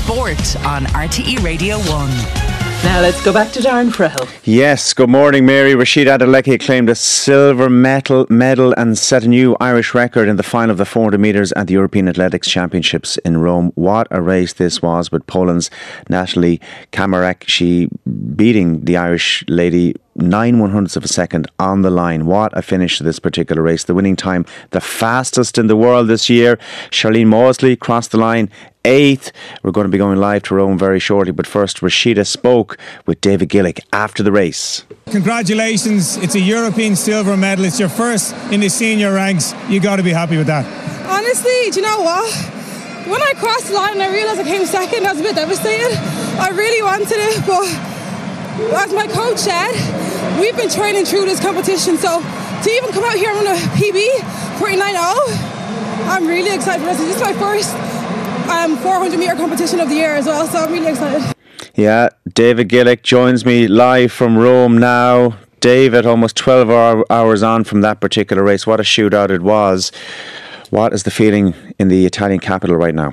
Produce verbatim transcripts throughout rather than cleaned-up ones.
Sport on R T E Radio one. Now let's go back to Darren Frehill. Yes, good morning, Mary. Rashida Adeleke claimed a silver medal, medal and set a new Irish record in the final of the four hundred metres at the European Athletics Championships in Rome. What a race this was, with Poland's Natalie Kamarek, she beating the Irish lady nine one hundredths of a second on the line. What a finish to this particular race. The winning time, the fastest in the world this year. Charlene Mosley crossed the line eighth. We're going to be going live to Rome very shortly, but first Rashida spoke with David Gillick after the race. Congratulations, it's a European silver medal. It's your first in the senior ranks. You got to be happy with that. Honestly, do you know what? When I crossed the line and I realised I came second, I was a bit devastated. I really wanted it, but as my coach said, we've been training through this competition, so to even come out here and run a P B forty-nine oh, I'm really excited for this. This is my first um, four hundred metre competition of the year as well, so I'm really excited. Yeah, David Gillick joins me live from Rome now. David, almost twelve hours on from that particular race. What a shootout it was. What is the feeling in the Italian capital right now?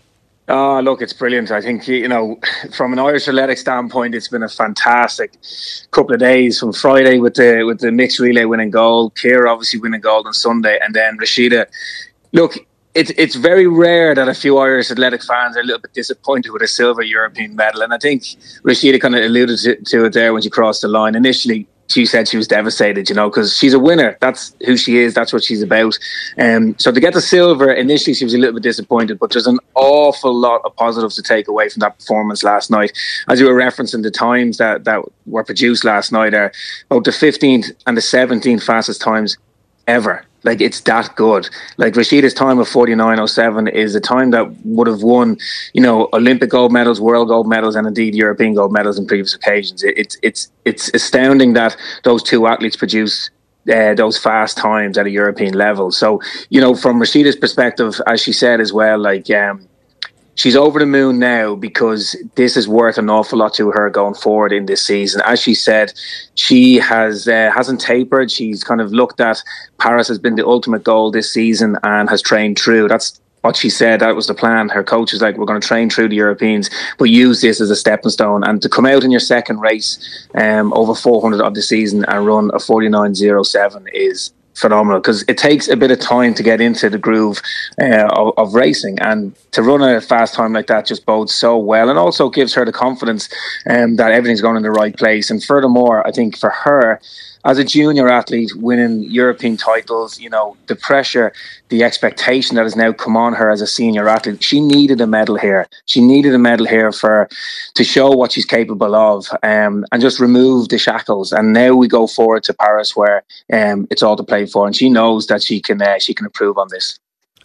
Oh, look, it's brilliant. I think, you know, from an Irish athletic standpoint, it's been a fantastic couple of days, from Friday with the with the mixed relay winning gold, Ciara obviously winning gold on Sunday, and then Rashida. Look, it's it's very rare that a few Irish athletic fans are a little bit disappointed with a silver European medal, and I think Rashida kind of alluded to, to it there when she crossed the line. Initially, she said she was devastated, you know, because she's a winner. That's who she is. That's what she's about. Um, so to get the silver, initially she was a little bit disappointed, but there's an awful lot of positives to take away from that performance last night. As you were referencing, the times that, that were produced last night are both the fifteenth and the seventeenth fastest times ever. Like, it's that good. Like, Rashida's time of forty-nine oh seven is a time that would have won, you know, Olympic gold medals, world gold medals, and indeed European gold medals in previous occasions. It, it's it's it's astounding that those two athletes produce uh, those fast times at a European level. So, you know, from Rashida's perspective, as she said as well, like, um, she's over the moon now because this is worth an awful lot to her going forward in this season. As she said, she has uh, hasn't tapered. She's kind of looked at Paris has been the ultimate goal this season and has trained through. That's what she said. That was the plan. Her coach is like, we're going to train through the Europeans, but use this as a stepping stone. And to come out in your second race um, over four hundred of the season and run a forty-nine oh seven is phenomenal, because it takes a bit of time to get into the groove uh, of, of racing, and to run a fast time like that just bodes so well, and also gives her the confidence um, that everything's going in the right place. And furthermore, I think for her as a junior athlete winning European titles, you know, the pressure, the expectation that has now come on her as a senior athlete, she needed a medal here. She needed a medal here for to show what she's capable of, um, and just remove the shackles. And now we go forward to Paris, where um, it's all to play for, and she knows that she can uh, she can improve on this.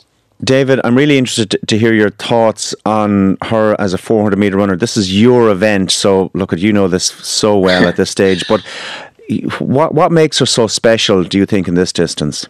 David, I'm really interested to hear your thoughts on her as a four hundred metre runner. This is your event, so look, you know this so well at this stage, but What what makes her so special, do you think, in this distance?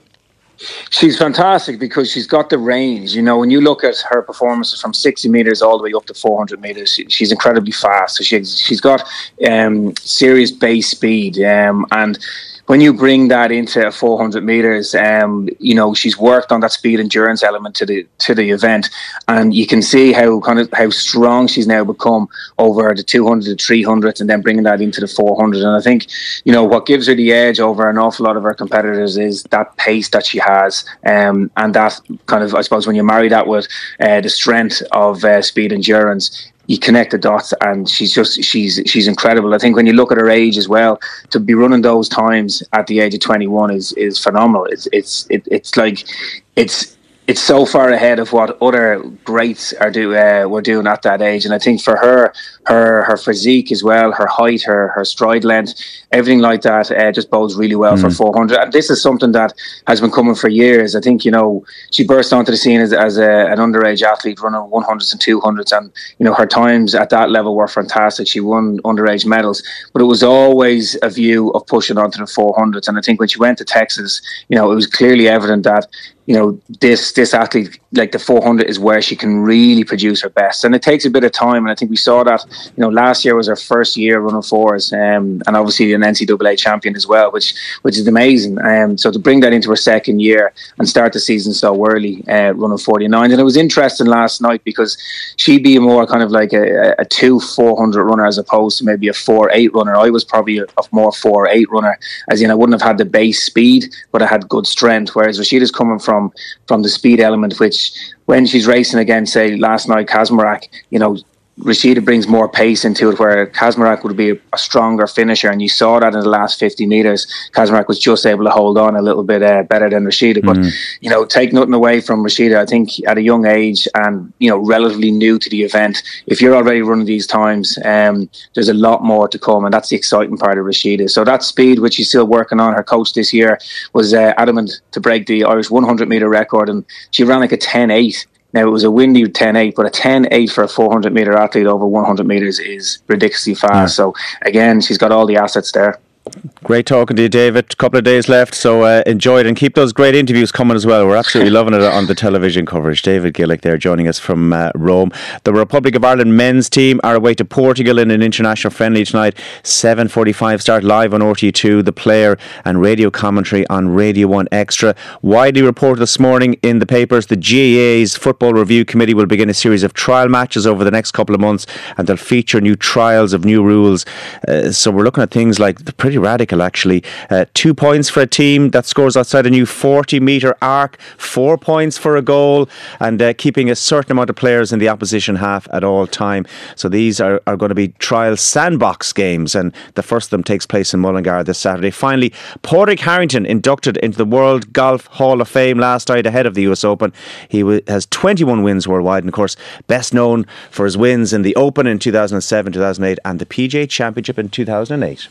She's fantastic because she's got the range. You know, when you look at her performances from sixty metres all the way up to four hundred metres, she, she's incredibly fast. So she's, she's got um, serious base speed. Um, and when you bring that into four hundred metres, um, you know, she's worked on that speed endurance element to the to the event, and you can see how kind of how strong she's now become over the two hundred, the three hundred, and then bringing that into the four hundred. And I think, you know, what gives her the edge over an awful lot of her competitors is that pace that she has, um, and that kind of, I suppose, when you marry that with uh, the strength of uh, speed endurance, you connect the dots, and she's just she's she's incredible. I think when you look at her age as well, to be running those times at the age of twenty-one is is phenomenal. It's it's it, it's like it's it's so far ahead of what other greats are do uh, were doing at that age. And I think for her, her her physique as well, her height, her her stride length, everything like that uh, just bodes really well mm. for four hundred. And this is something that has been coming for years. I think, you know, she burst onto the scene as, as a, an underage athlete running one hundreds and two hundreds, and you know, her times at that level were fantastic. She won underage medals, but it was always a view of pushing onto the four hundreds. And I think when she went to Texas, you know, it was clearly evident that you know, this this athlete, like the four hundred, is where she can really produce her best, and it takes a bit of time. And I think we saw that, you know, last year was her first year running fours, um, and obviously an N C double A champion as well, which which is amazing. Um, so to bring that into her second year and start the season so early, uh, running forty-nine, and it was interesting last night because she'd be more kind of like a, a two four hundred runner as opposed to maybe a four eight runner. I was probably a, a more four eight runner, as in I wouldn't have had the base speed, but I had good strength. Whereas Rashida's coming from From, from the speed element, which when she's racing against, say, last night, Kazmarek, you know, Rashida brings more pace into it, where Kazmarek would be a, a stronger finisher, and you saw that in the last fifty metres. Kazmarek was just able to hold on a little bit uh, better than Rashida. But, mm. you know, take nothing away from Rashida. I think at a young age and, you know, relatively new to the event, if you're already running these times, um, there's a lot more to come, and that's the exciting part of Rashida. So that speed, which she's still working on, her coach this year was uh, adamant to break the Irish one hundred metre record, and she ran like a ten eight. Now, it was a windy ten eight, but a ten eight for a four hundred metre athlete over one hundred metres is ridiculously fast. Yeah. So, again, she's got all the assets there. Great talking to you, David. A couple of days left, so uh, enjoy it and keep those great interviews coming as well. We're absolutely loving it on the television coverage. David Gillick there joining us from uh, Rome. The Republic of Ireland men's team are away to Portugal in an international friendly tonight. seven forty-five start live on R T E two. The player and radio commentary on Radio one Extra. Widely reported this morning in the papers, the G A A's Football Review Committee will begin a series of trial matches over the next couple of months, and they'll feature new trials of new rules. Uh, so we're looking at things like the pretty radical actually. Uh, two points for a team that scores outside a new forty metre arc, four points for a goal, and uh, keeping a certain amount of players in the opposition half at all time. So these are, are going to be trial sandbox games, and the first of them takes place in Mullingar this Saturday. Finally, Padraig Harrington inducted into the World Golf Hall of Fame last night ahead of the U S Open. He w- has twenty-one wins worldwide, and of course best known for his wins in the Open in two thousand seven, two thousand eight and the P G A Championship in two thousand eight.